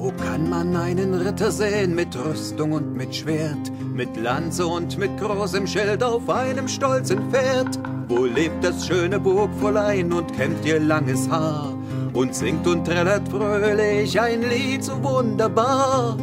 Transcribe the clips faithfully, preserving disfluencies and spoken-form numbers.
Wo kann man einen Ritter sehen mit Rüstung und mit Schwert, mit Lanze und mit großem Schild auf einem stolzen Pferd? Wo lebt das schöne Burgfräulein und kämmt ihr langes Haar und singt und trällert fröhlich ein Lied so wunderbar?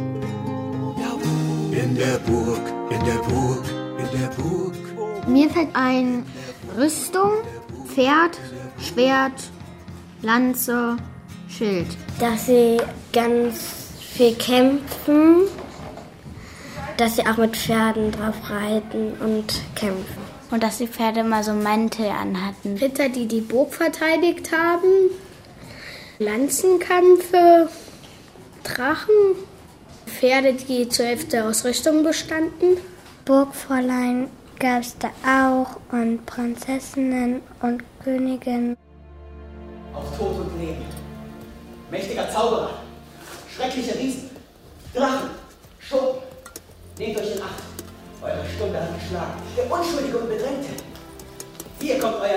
In der Burg, in der Burg, in der Burg. Mir fällt ein Rüstung, Pferd, Schwert, Lanze, Schild. Dass sie ganz viel kämpfen, dass sie auch mit Pferden drauf reiten und kämpfen. Und dass die Pferde immer so Mäntel anhatten. Ritter, die die Burg verteidigt haben, Lanzenkämpfe, Drachen, Pferde, die zur Hälfte aus Rüstung bestanden. Burgfräulein gab es da auch und Prinzessinnen und Königinnen. Auf Tod und Leben. Mächtiger Zauberer, schreckliche Riesen, Drachen, Schurken. Nehmt euch in Acht. Eure Stunde hat geschlagen. Der Unschuldige und Bedrängte. Hier kommt euer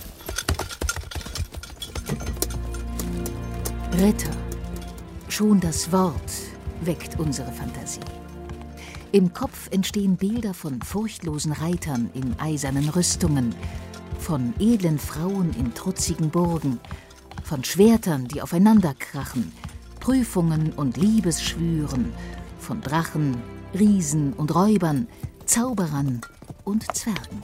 Ritter. Ritter. Schon das Wort weckt unsere Fantasie. Im Kopf entstehen Bilder von furchtlosen Reitern in eisernen Rüstungen, von edlen Frauen in trutzigen Burgen, von Schwertern, die aufeinander krachen, Prüfungen und Liebesschwüren, von Drachen, Riesen und Räubern, Zauberern und Zwergen.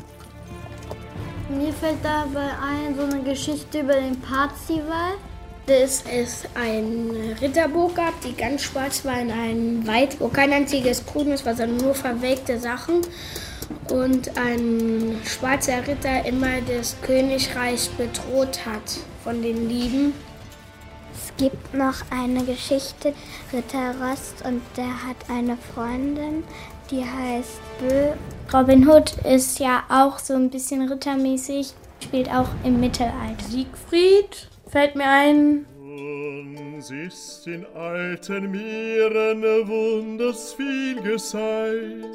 Mir fällt dabei ein, so eine Geschichte über den Parzival. Dass es eine Ritterburg gab, die ganz schwarz war in einem Wald, wo kein einziges Grün ist, sondern nur verwelkte Sachen. Und ein schwarzer Ritter immer das Königreich bedroht hat von den Lieben. Es gibt noch eine Geschichte, Ritter Rost, und der hat eine Freundin, die heißt Bö. Robin Hood ist ja auch so ein bisschen rittermäßig, spielt auch im Mittelalter. Siegfried fällt mir ein. Uns ist in alten Meeren wunders viel geseit,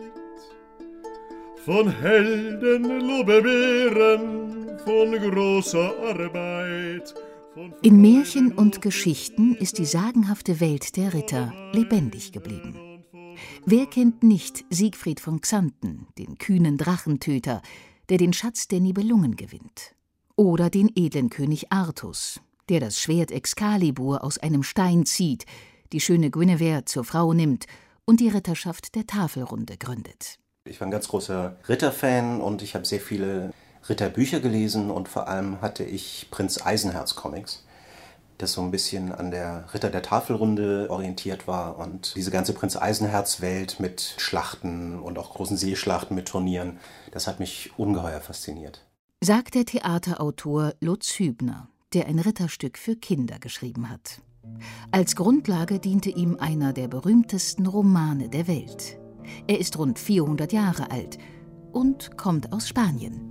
von Helden, Lobbewehren, von großer Arbeit. Von in Märchen und Geschichten ist die sagenhafte Welt der Ritter lebendig geblieben. Wer kennt nicht Siegfried von Xanten, den kühnen Drachentöter, der den Schatz der Nibelungen gewinnt? Oder den edlen König Artus, der das Schwert Excalibur aus einem Stein zieht, die schöne Guinevere zur Frau nimmt und die Ritterschaft der Tafelrunde gründet. Ich war ein ganz großer Ritterfan und ich habe sehr viele Ritterbücher gelesen und vor allem hatte ich Prinz Eisenherz Comics, das so ein bisschen an der Ritter der Tafelrunde orientiert war, und diese ganze Prinz Eisenherz Welt mit Schlachten und auch großen Seeschlachten mit Turnieren, das hat mich ungeheuer fasziniert. Sagt der Theaterautor Lutz Hübner, der ein Ritterstück für Kinder geschrieben hat. Als Grundlage diente ihm einer der berühmtesten Romane der Welt. Er ist rund vierhundert Jahre alt und kommt aus Spanien.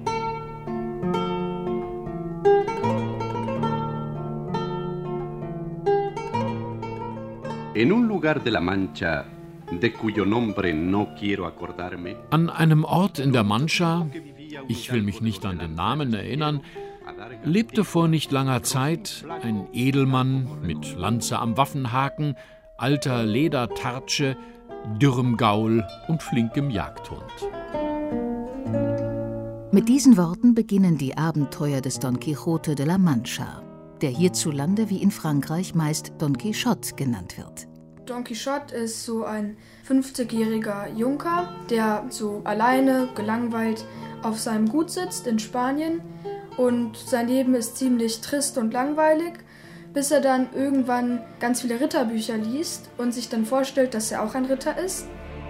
En un lugar de la Mancha, de cuyo nombre no quiero acordarme. An einem Ort in der Mancha, ich will mich nicht an den Namen erinnern, lebte vor nicht langer Zeit ein Edelmann mit Lanze am Waffenhaken, alter Ledertartsche, dürrem Gaul und flinkem Jagdhund. Mit diesen Worten beginnen die Abenteuer des Don Quixote de la Mancha, der hierzulande wie in Frankreich meist Don Quixote genannt wird. Don Quixote ist so ein fünfzigjähriger Junker, der so alleine, gelangweilt auf seinem Gut sitzt in Spanien, und sein Leben ist ziemlich trist und langweilig, bis er dann irgendwann ganz viele Ritterbücher liest und sich dann vorstellt, dass er auch ein Ritter ist.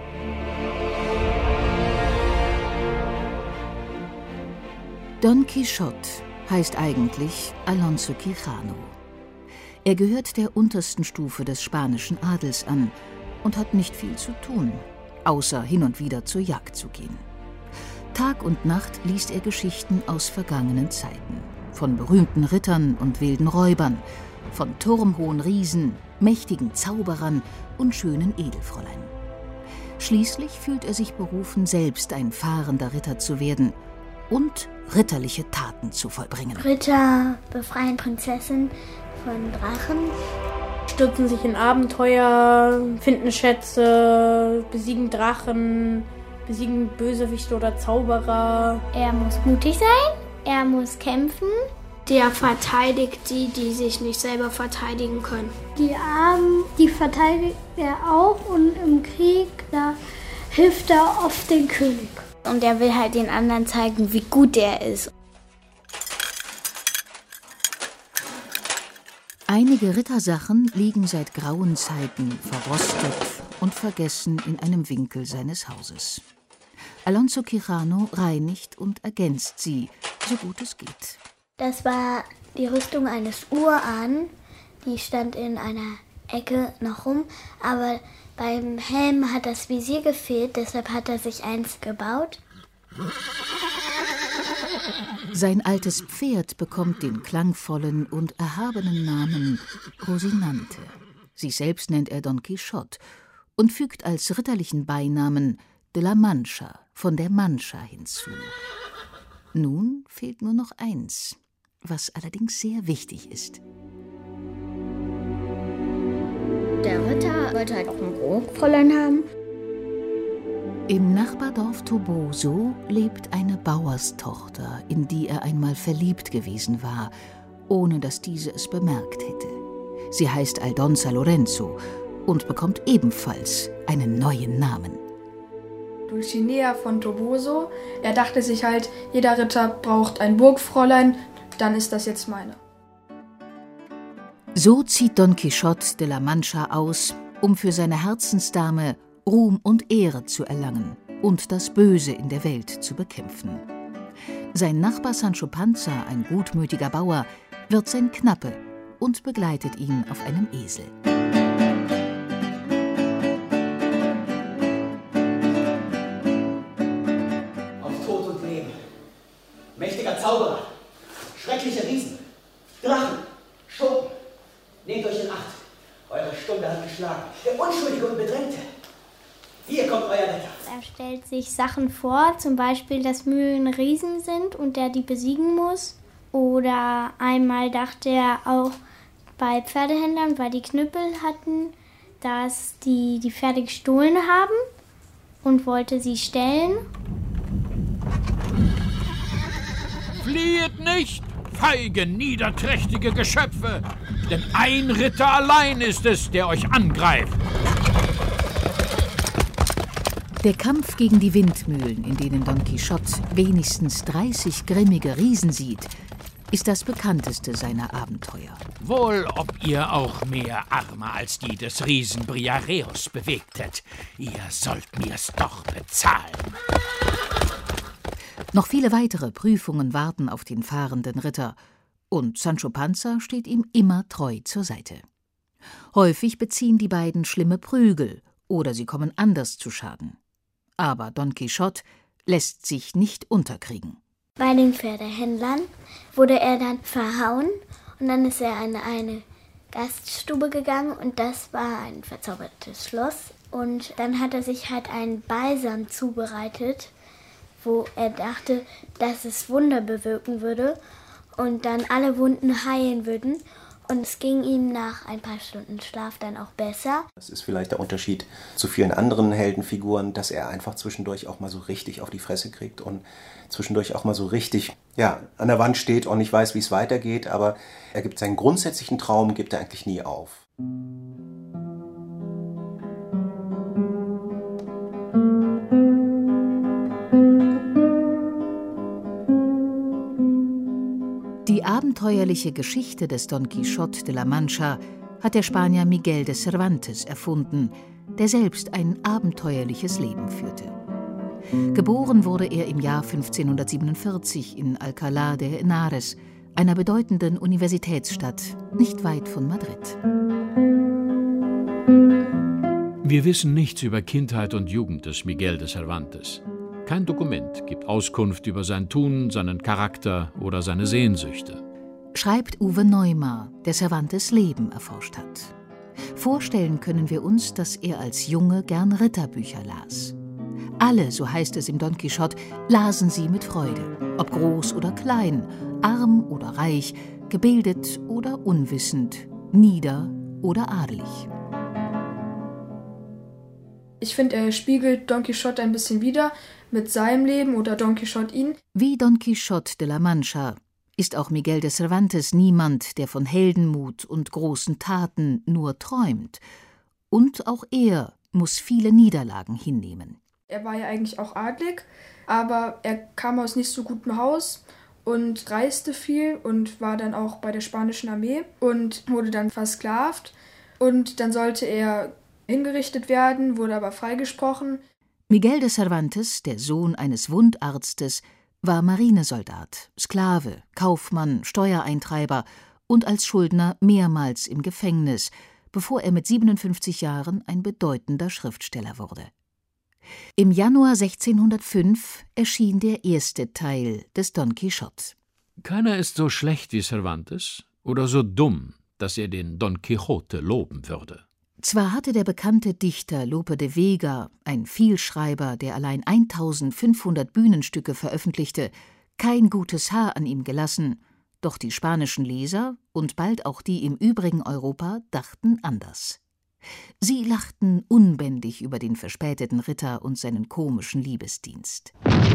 Don Quixote heißt eigentlich Alonso Quijano. Er gehört der untersten Stufe des spanischen Adels an und hat nicht viel zu tun, außer hin und wieder zur Jagd zu gehen. Tag und Nacht liest er Geschichten aus vergangenen Zeiten, von berühmten Rittern und wilden Räubern, von turmhohen Riesen, mächtigen Zauberern und schönen Edelfräulein. Schließlich fühlt er sich berufen, selbst ein fahrender Ritter zu werden und ritterliche Taten zu vollbringen. Ritter befreien Prinzessin von Drachen. stürzen sich in Abenteuer, finden Schätze, besiegen Drachen, besiegen Bösewichte oder Zauberer. Er muss mutig sein, er muss kämpfen. Der verteidigt die, die sich nicht selber verteidigen können. Die Armen, die verteidigt er auch und im Krieg, da hilft er oft den König. Und er will halt den anderen zeigen, wie gut er ist. Einige Rittersachen liegen seit grauen Zeiten verrostet und vergessen in einem Winkel seines Hauses. Alonso Quijano reinigt und ergänzt sie, so gut es geht. Das war die Rüstung eines Urahn, die stand in einer Ecke noch rum, aber beim Helm hat das Visier gefehlt, deshalb hat er sich eins gebaut. Sein altes Pferd bekommt den klangvollen und erhabenen Namen Rosinante. Sich selbst nennt er Don Quixote und fügt als ritterlichen Beinamen de la Mancha, von der Mancha, hinzu. Nun fehlt nur noch eins, was allerdings sehr wichtig ist. Der Ritter wollte halt auch ein Burgfräulein haben. Im Nachbardorf Toboso lebt eine Bauerstochter, in die er einmal verliebt gewesen war, ohne dass diese es bemerkt hätte. Sie heißt Aldonza Lorenzo und bekommt ebenfalls einen neuen Namen. Dulcinea von Toboso. Er dachte sich halt, jeder Ritter braucht ein Burgfräulein, dann ist das jetzt meine. So zieht Don Quixote de la Mancha aus, um für seine Herzensdame Ruhm und Ehre zu erlangen und das Böse in der Welt zu bekämpfen. Sein Nachbar Sancho Panza, ein gutmütiger Bauer, wird sein Knappe und begleitet ihn auf einem Esel. Auf Tod und Leben. Mächtiger Zauberer, schreckliche Riesen, Drachen, Schurken. Nehmt euch in Acht. Eure Stunde hat geschlagen. Der Unschuldige und Bedrängte. Hier kommt euer Retter. Er stellt sich Sachen vor, zum Beispiel, dass Mühlen Riesen sind und der die besiegen muss. Oder einmal dachte er auch bei Pferdehändlern, weil die Knüppel hatten, dass die die Pferde gestohlen haben und wollte sie stellen. Flieht nicht, feige, niederträchtige Geschöpfe, denn ein Ritter allein ist es, der euch angreift. Der Kampf gegen die Windmühlen, in denen Don Quixote wenigstens dreißig grimmige Riesen sieht, ist das bekannteste seiner Abenteuer. Wohl, ob ihr auch mehr Arme als die des Riesen Briareus bewegtet. Ihr sollt mir's doch bezahlen. Noch viele weitere Prüfungen warten auf den fahrenden Ritter, und Sancho Panza steht ihm immer treu zur Seite. Häufig beziehen die beiden schlimme Prügel oder sie kommen anders zu Schaden. Aber Don Quixote lässt sich nicht unterkriegen. Bei den Pferdehändlern wurde er dann verhauen und dann ist er in eine Gaststube gegangen und das war ein verzaubertes Schloss. Und dann hat er sich halt einen Balsam zubereitet, wo er dachte, dass es Wunder bewirken würde und dann alle Wunden heilen würden. Und es ging ihm nach ein paar Stunden Schlaf dann auch besser. Das ist vielleicht der Unterschied zu vielen anderen Heldenfiguren, dass er einfach zwischendurch auch mal so richtig auf die Fresse kriegt und zwischendurch auch mal so richtig ja, an der Wand steht und nicht weiß, wie es weitergeht. Aber er gibt seinen grundsätzlichen Traum, gibt er eigentlich nie auf. Die abenteuerliche Geschichte des Don Quixote de la Mancha hat der Spanier Miguel de Cervantes erfunden, der selbst ein abenteuerliches Leben führte. Geboren wurde er im Jahr fünfzehnhundertsiebenundvierzig in Alcalá de Henares, einer bedeutenden Universitätsstadt nicht weit von Madrid. Wir wissen nichts über Kindheit und Jugend des Miguel de Cervantes. Kein Dokument gibt Auskunft über sein Tun, seinen Charakter oder seine Sehnsüchte. Schreibt Uwe Neumar, der Cervantes' Leben erforscht hat. Vorstellen können wir uns, dass er als Junge gern Ritterbücher las. Alle, so heißt es im Don Quixote, lasen sie mit Freude, ob groß oder klein, arm oder reich, gebildet oder unwissend, nieder oder adelig. Ich finde, er spiegelt Don Quixote ein bisschen wider mit seinem Leben oder Don Quixote ihn. Wie Don Quixote de la Mancha ist auch Miguel de Cervantes niemand, der von Heldenmut und großen Taten nur träumt. Und auch er muss viele Niederlagen hinnehmen. Er war ja eigentlich auch adlig, aber er kam aus nicht so gutem Haus und reiste viel und war dann auch bei der spanischen Armee und wurde dann versklavt. Und dann sollte er hingerichtet werden, wurde aber freigesprochen. Miguel de Cervantes, der Sohn eines Wundarztes, war Marinesoldat, Sklave, Kaufmann, Steuereintreiber und als Schuldner mehrmals im Gefängnis, bevor er mit siebenundfünfzig Jahren ein bedeutender Schriftsteller wurde. Im Januar sechzehnhundertfünf erschien der erste Teil des Don Quixote. Keiner ist so schlecht wie Cervantes oder so dumm, dass er den Don Quixote loben würde. Zwar hatte der bekannte Dichter Lope de Vega, ein Vielschreiber, der allein eintausendfünfhundert Bühnenstücke veröffentlichte, kein gutes Haar an ihm gelassen, doch die spanischen Leser und bald auch die im übrigen Europa dachten anders. Sie lachten unbändig über den verspäteten Ritter und seinen komischen Liebesdienst.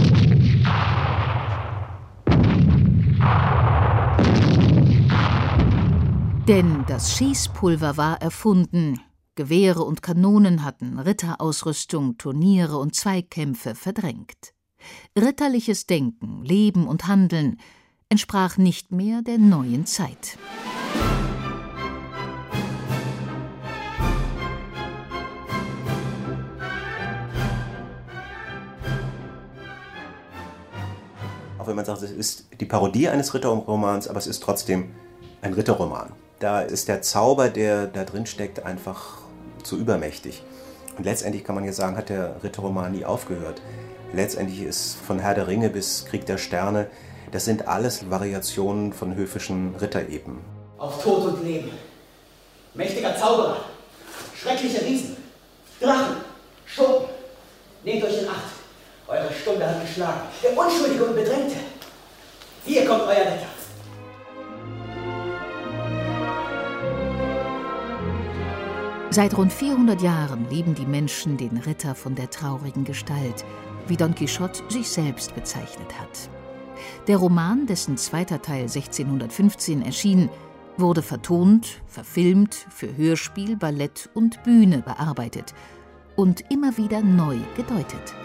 Denn das Schießpulver war erfunden, Gewehre und Kanonen hatten Ritterausrüstung, Turniere und Zweikämpfe verdrängt. Ritterliches Denken, Leben und Handeln entsprach nicht mehr der neuen Zeit. Auch wenn man sagt, es ist die Parodie eines Ritterromans, aber es ist trotzdem ein Ritterroman. Da ist der Zauber, der da drin steckt, einfach zu übermächtig. Und letztendlich kann man jetzt sagen, hat der Ritterroman nie aufgehört. Letztendlich ist von Herr der Ringe bis Krieg der Sterne, das sind alles Variationen von höfischen Ritterepen. Auf Tod und Leben. Mächtiger Zauberer. Schreckliche Riesen. Drachen. Schurken. Nehmt euch in Acht. Eure Stunde hat geschlagen. Der Unschuldige und Bedrängte. Hier kommt euer Retter. Seit rund vierhundert Jahren lieben die Menschen den Ritter von der traurigen Gestalt, wie Don Quixote sich selbst bezeichnet hat. Der Roman, dessen zweiter Teil sechzehnhundertfünfzehn erschien, wurde vertont, verfilmt, für Hörspiel, Ballett und Bühne bearbeitet und immer wieder neu gedeutet.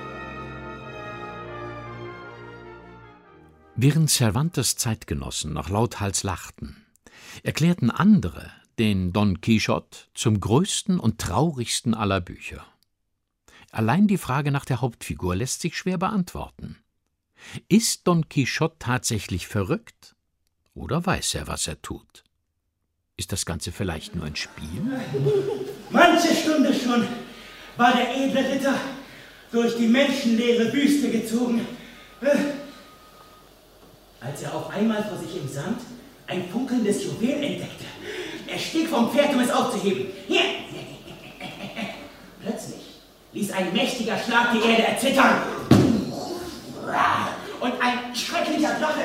Während Cervantes Zeitgenossen noch lauthals lachten, erklärten andere den Don Quixote zum größten und traurigsten aller Bücher. Allein die Frage nach der Hauptfigur lässt sich schwer beantworten. Ist Don Quixote tatsächlich verrückt? Oder weiß er, was er tut? Ist das Ganze vielleicht nur ein Spiel? Manche Stunde schon war der edle Ritter durch die menschenleere Wüste gezogen, als er auf einmal vor sich im Sand ein funkelndes Juwel entdeckte. Er stieg vom Pferd, um es aufzuheben. Hier! Plötzlich ließ ein mächtiger Schlag die Erde erzittern. Und ein schrecklicher Drache,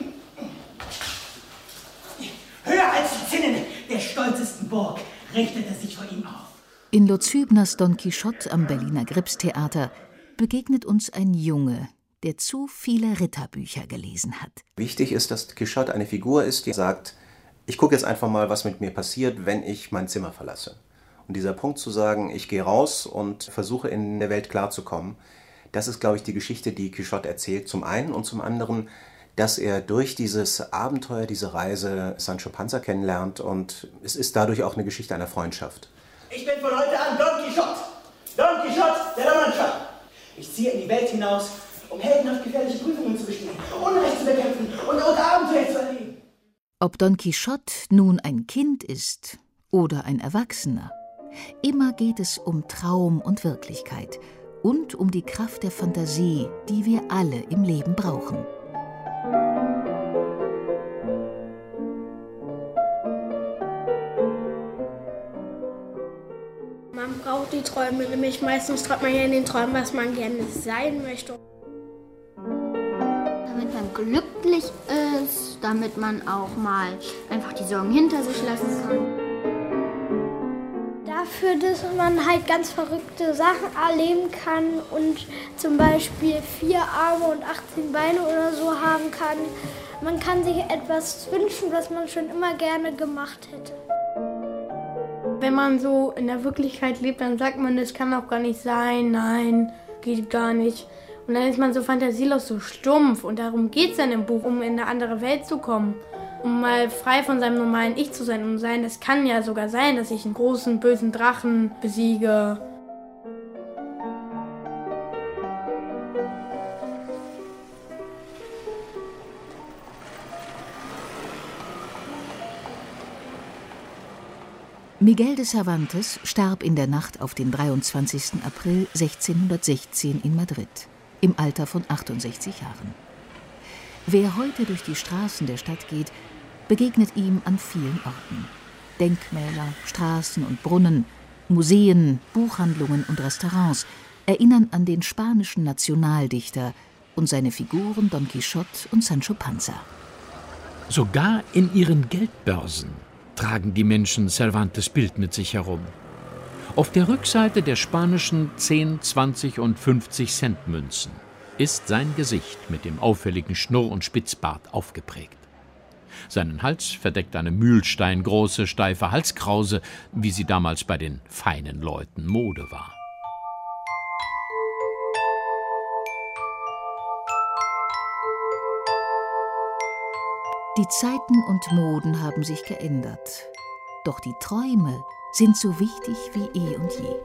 höher als die Zinnen der stolzesten Burg, richtete sich vor ihm auf. In Lutz Hübners Don Quixote am Berliner Gripstheater begegnet uns ein Junge, der zu viele Ritterbücher gelesen hat. Wichtig ist, dass Quixote eine Figur ist, die sagt, ich gucke jetzt einfach mal, was mit mir passiert, wenn ich mein Zimmer verlasse. Und dieser Punkt zu sagen, ich gehe raus und versuche in der Welt klarzukommen, das ist, glaube ich, die Geschichte, die Quixote erzählt, zum einen und zum anderen, dass er durch dieses Abenteuer, diese Reise Sancho Panza kennenlernt und es ist dadurch auch eine Geschichte einer Freundschaft. Ich bin von heute an Don Quixote, Don Quixote de la Mancha. Ich ziehe in die Welt hinaus, um heldenhaft gefährliche Prüfungen zu bestehen, Unrecht zu bekämpfen und unter Abenteuer zu erleben. Ob Don Quixote nun ein Kind ist oder ein Erwachsener, immer geht es um Traum und Wirklichkeit und um die Kraft der Fantasie, die wir alle im Leben brauchen. Man braucht die Träume, nämlich meistens träumt man ja in den Träumen, was man gerne sein möchte. Damit man glücklich ist, damit man auch mal einfach die Sorgen hinter sich lassen kann. für das man halt ganz verrückte Sachen erleben kann und zum Beispiel vier Arme und achtzehn Beine oder so haben kann. Man kann sich etwas wünschen, was man schon immer gerne gemacht hätte. Wenn man so in der Wirklichkeit lebt, dann sagt man, das kann auch gar nicht sein, nein, geht gar nicht. Und dann ist man so fantasielos, so stumpf. Und darum geht es dann im Buch, um in eine andere Welt zu kommen. Um mal frei von seinem normalen Ich zu sein. Um sein, das kann ja sogar sein, dass ich einen großen, bösen Drachen besiege. Miguel de Cervantes starb in der Nacht auf den dreiundzwanzigsten April sechzehnhundertsechzehn in Madrid, im Alter von achtundsechzig Jahren. Wer heute durch die Straßen der Stadt geht, begegnet ihm an vielen Orten. Denkmäler, Straßen und Brunnen, Museen, Buchhandlungen und Restaurants erinnern an den spanischen Nationaldichter und seine Figuren Don Quixote und Sancho Panza. Sogar in ihren Geldbörsen tragen die Menschen Cervantes' Bild mit sich herum. Auf der Rückseite der spanischen zehn, zwanzig und fünfzig Cent Münzen ist sein Gesicht mit dem auffälligen Schnurr- und Spitzbart aufgeprägt. Seinen Hals verdeckt eine mühlsteingroße, steife Halskrause, wie sie damals bei den feinen Leuten Mode war. Die Zeiten und Moden haben sich geändert. Doch die Träume sind so wichtig wie eh und je.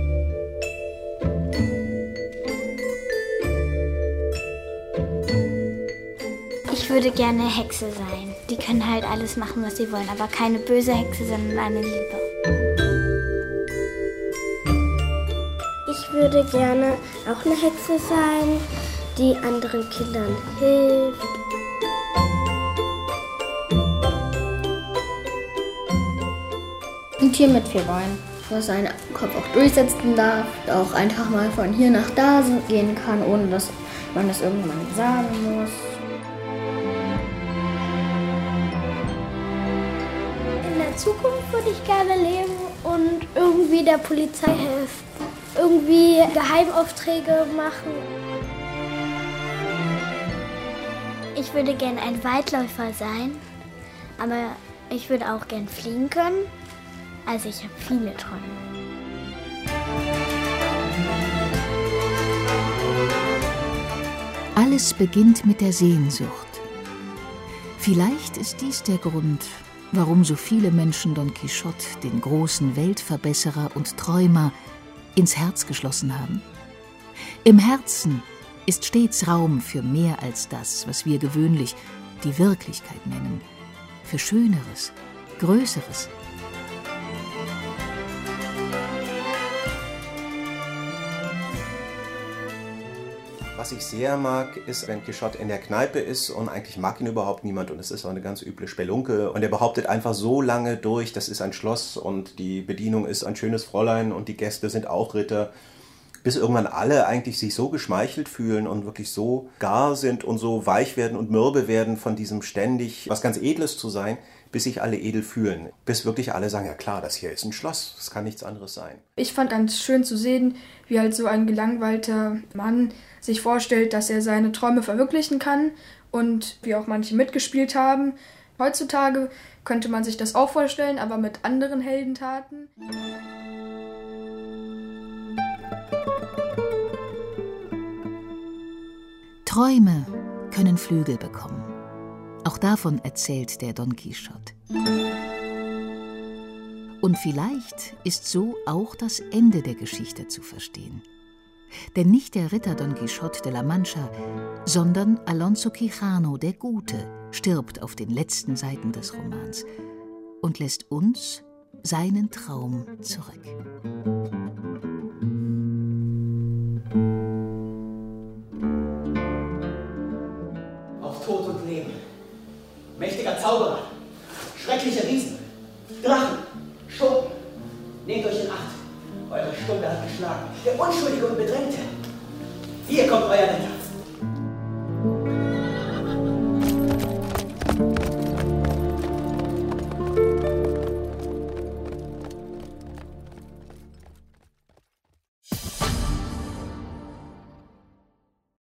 Ich würde gerne Hexe sein. Die können halt alles machen, was sie wollen, aber keine böse Hexe, sondern eine liebe. Ich würde gerne auch eine Hexe sein, die anderen Kindern hilft. Ein Tier mit vier Beinen, das seinen Kopf auch durchsetzen darf, auch einfach mal von hier nach da gehen kann, ohne dass man das irgendwann sagen muss. In der Zukunft würde ich gerne leben und irgendwie der Polizei helfen, irgendwie Geheimaufträge machen. Ich würde gerne ein Weitläufer sein, aber ich würde auch gern fliegen können. Also ich habe viele Träume. Alles beginnt mit der Sehnsucht. Vielleicht ist dies der Grund, warum so viele Menschen Don Quixote, den großen Weltverbesserer und Träumer, ins Herz geschlossen haben. Im Herzen ist stets Raum für mehr als das, was wir gewöhnlich die Wirklichkeit nennen, für Schöneres, Größeres. Was ich sehr mag, ist, wenn Quixote in der Kneipe ist und eigentlich mag ihn überhaupt niemand und es ist auch eine ganz üble Spelunke und er behauptet einfach so lange durch, das ist ein Schloss und die Bedienung ist ein schönes Fräulein und die Gäste sind auch Ritter, bis irgendwann alle eigentlich sich so geschmeichelt fühlen und wirklich so gar sind und so weich werden und mürbe werden von diesem ständig was ganz Edles zu sein, bis sich alle edel fühlen. Bis wirklich alle sagen, ja klar, das hier ist ein Schloss, das kann nichts anderes sein. Ich fand ganz schön zu sehen, wie halt so ein gelangweilter Mann sich vorstellt, dass er seine Träume verwirklichen kann und wie auch manche mitgespielt haben. Heutzutage könnte man sich das auch vorstellen, aber mit anderen Heldentaten. Träume können Flügel bekommen. Auch davon erzählt der Don Quixote. Und vielleicht ist so auch das Ende der Geschichte zu verstehen. Denn nicht der Ritter Don Quixote de la Mancha, sondern Alonso Quijano, der Gute, stirbt auf den letzten Seiten des Romans und lässt uns seinen Traum zurück. Auf Tod und Leben. Mächtiger Zauberer, schreckliche Riesen, Drachen, Schurken, nehmt euch in Acht. Eure Stunde hat geschlagen. Der Unschuldige und Bedrängte. Hier kommt euer Retter.